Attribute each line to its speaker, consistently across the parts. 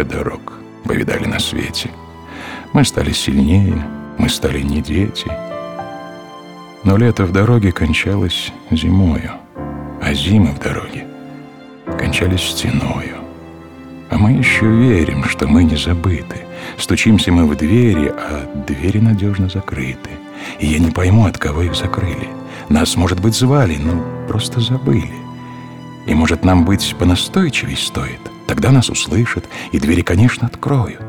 Speaker 1: много дорог повидали на свете. Мы стали сильнее, мы стали не дети. Но лето в дороге кончалось зимою, а зимы в дороге кончались стеною. А мы еще верим, что мы не забыты. Стучимся мы в двери, а двери надежно закрыты. И я не пойму, от кого их закрыли. Нас, может быть, звали, но просто забыли. И, может, нам быть понастойчивей стоит. Тогда нас услышат, и двери, конечно, откроют.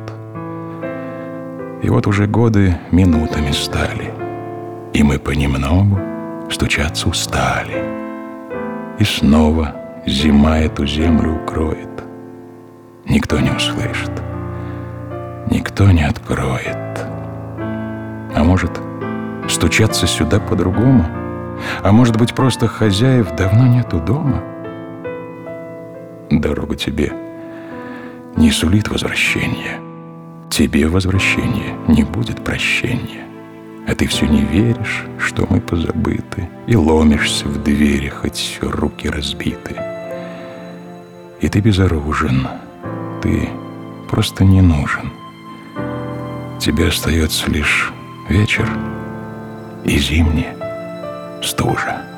Speaker 1: И вот уже годы минутами стали, и мы понемногу стучаться устали. И снова зима эту землю укроет. Никто не услышит, никто не откроет. А может, стучаться сюда по-другому? А может быть, просто хозяев давно нету дома? Дорога тебе не сулит возвращения. Тебе возвращения не будет прощения. А ты все не веришь, что мы позабыты, и ломишься в двери, хоть руки разбиты. И ты безоружен, ты просто не нужен. Тебе остается лишь вечер и зимняя стужа.